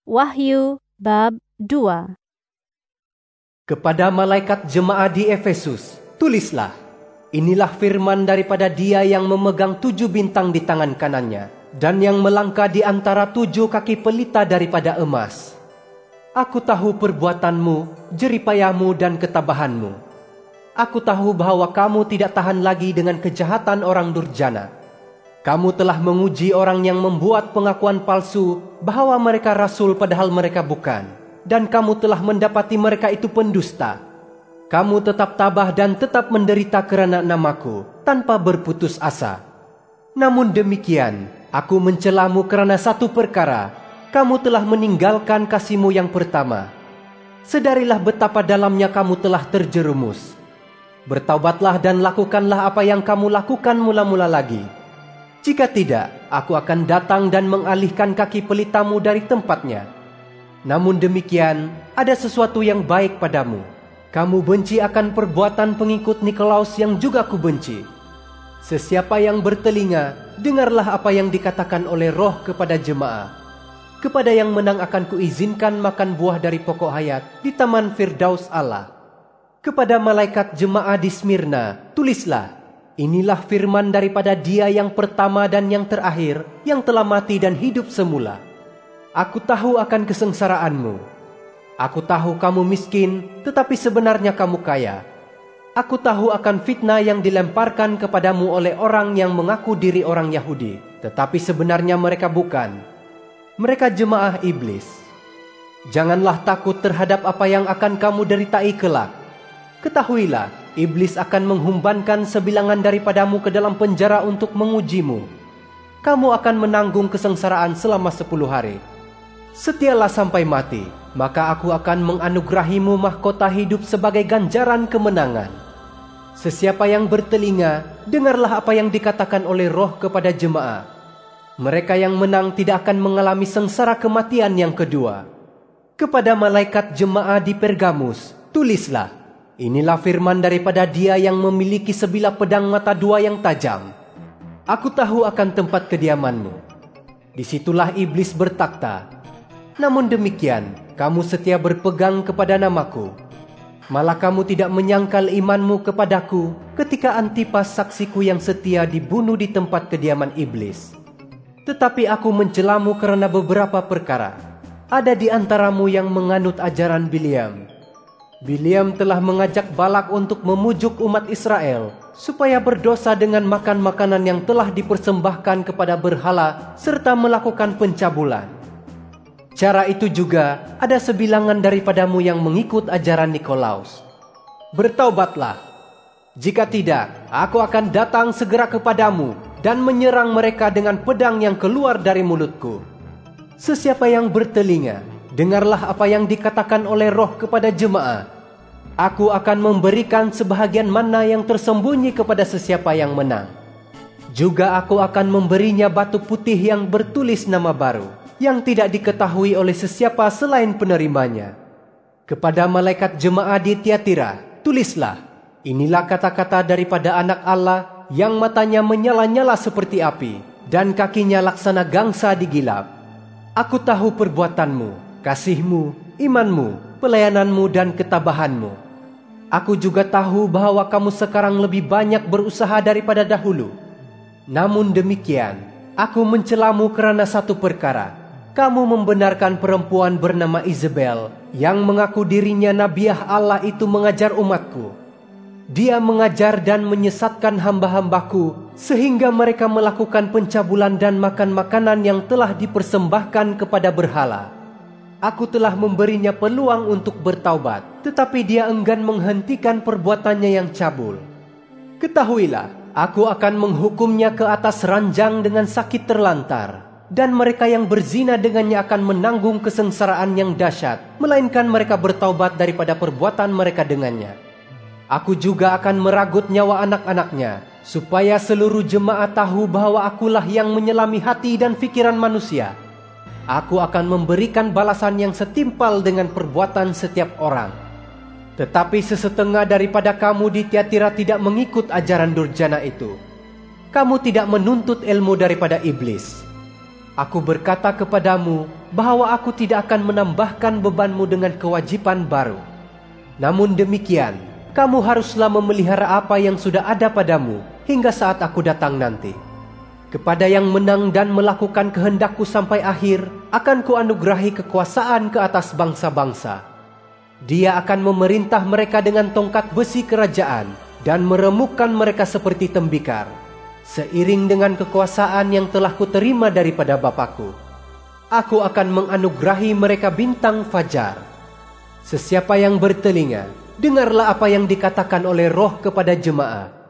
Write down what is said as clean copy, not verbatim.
Wahyu bab 2. Kepada malaikat jemaat di Efesus, tulislah, inilah firman daripada Dia yang memegang 7 bintang di tangan kanannya, dan yang melangkah di antara 7 kaki pelita daripada emas. Aku tahu perbuatanmu, jeripayahmu dan ketabahanmu. Aku tahu bahwa kamu tidak tahan lagi dengan kejahatan orang durjana. Kamu telah menguji orang yang membuat pengakuan palsu bahwa mereka rasul padahal mereka bukan. Dan kamu telah mendapati mereka itu pendusta. Kamu tetap tabah dan tetap menderita kerana namaku, tanpa berputus asa. Namun demikian, aku mencelamu kerana satu perkara. Kamu telah meninggalkan kasihmu yang pertama. Sedarilah betapa dalamnya kamu telah terjerumus. Bertaubatlah dan lakukanlah apa yang kamu lakukan mula-mula lagi. Jika tidak, aku akan datang dan mengalihkan kaki pelitamu dari tempatnya. Namun demikian, ada sesuatu yang baik padamu. Kamu benci akan perbuatan pengikut Nikolaus yang juga kubenci. Sesiapa yang bertelinga, dengarlah apa yang dikatakan oleh Roh kepada jemaah. Kepada yang menang akan kuizinkan makan buah dari pokok hayat di taman Firdaus Allah. Kepada malaikat jemaah di Smyrna, tulislah, inilah firman daripada Dia yang pertama dan yang terakhir, yang telah mati dan hidup semula. Aku tahu akan kesengsaraanmu. Aku tahu kamu miskin, tetapi sebenarnya kamu kaya. Aku tahu akan fitnah yang dilemparkan kepadamu oleh orang yang mengaku diri orang Yahudi, tetapi sebenarnya mereka bukan. Mereka jemaah iblis. Janganlah takut terhadap apa yang akan kamu deritai kelak. Ketahuilah, iblis akan menghumbankan sebilangan daripadamu ke dalam penjara untuk mengujimu. Kamu akan menanggung kesengsaraan selama 10 hari. Setialah sampai mati, maka aku akan menganugerahimu mahkota hidup sebagai ganjaran kemenangan. Sesiapa yang bertelinga, dengarlah apa yang dikatakan oleh Roh kepada jemaah. Mereka yang menang tidak akan mengalami sengsara kematian yang kedua. Kepada malaikat jemaah di Pergamus, tulislah, inilah firman daripada Dia yang memiliki sebilah pedang mata 2 yang tajam. Aku tahu akan tempat kediamanmu. Disitulah iblis bertakhta. Namun demikian, kamu setia berpegang kepada namaku. Malah kamu tidak menyangkal imanmu kepadaku ketika Antipas saksiku yang setia dibunuh di tempat kediaman iblis. Tetapi aku mencelamu kerana beberapa perkara. Ada di antaramu yang menganut ajaran Biliam. Biliam telah mengajak Balak untuk memujuk umat Israel supaya berdosa dengan makan makanan yang telah dipersembahkan kepada berhala serta melakukan pencabulan. Cara itu juga ada sebilangan daripadamu yang mengikut ajaran Nikolaus. Bertaubatlah. Jika tidak, aku akan datang segera kepadamu dan menyerang mereka dengan pedang yang keluar dari mulutku. Sesiapa yang bertelinga, dengarlah apa yang dikatakan oleh Roh kepada jemaah. Aku akan memberikan sebahagian mana yang tersembunyi kepada sesiapa yang menang. Juga aku akan memberinya batu putih yang bertulis nama baru, yang tidak diketahui oleh sesiapa selain penerimanya. Kepada malaikat jemaah di Tiatira, tulislah, inilah kata-kata daripada Anak Allah yang matanya menyala-nyala seperti api dan kakinya laksana gangsa di gilap. Aku tahu perbuatanmu, kasihmu, imanmu, pelayananmu dan ketabahanmu. Aku juga tahu bahwa kamu sekarang lebih banyak berusaha daripada dahulu. Namun demikian, aku mencelamu kerana satu perkara. Kamu membenarkan perempuan bernama Isabel yang mengaku dirinya Nabiah Allah itu mengajar umatku. Dia mengajar dan menyesatkan hamba-hambaku sehingga mereka melakukan pencabulan dan makan makanan yang telah dipersembahkan kepada berhala. Aku telah memberinya peluang untuk bertaubat, tetapi dia enggan menghentikan perbuatannya yang cabul. Ketahuilah, aku akan menghukumnya ke atas ranjang dengan sakit terlantar, dan mereka yang berzina dengannya akan menanggung kesengsaraan yang dahsyat, melainkan mereka bertaubat daripada perbuatan mereka dengannya. Aku juga akan meragut nyawa anak-anaknya, supaya seluruh jemaah tahu bahwa akulah yang menyelami hati dan fikiran manusia. Aku akan memberikan balasan yang setimpal dengan perbuatan setiap orang. Tetapi sesetengah daripada kamu di Tiatira tidak mengikut ajaran durjana itu. Kamu tidak menuntut ilmu daripada iblis. Aku berkata kepadamu bahwa aku tidak akan menambahkan bebanmu dengan kewajiban baru. Namun demikian, kamu haruslah memelihara apa yang sudah ada padamu hingga saat aku datang nanti. Kepada yang menang dan melakukan kehendakku sampai akhir, akan kuanugerahi kekuasaan ke atas bangsa-bangsa. Dia akan memerintah mereka dengan tongkat besi kerajaan dan meremukkan mereka seperti tembikar, seiring dengan kekuasaan yang telah kuterima daripada Bapakku. Aku akan menganugerahi mereka bintang fajar. Sesiapa yang bertelinga, dengarlah apa yang dikatakan oleh Roh kepada jemaat.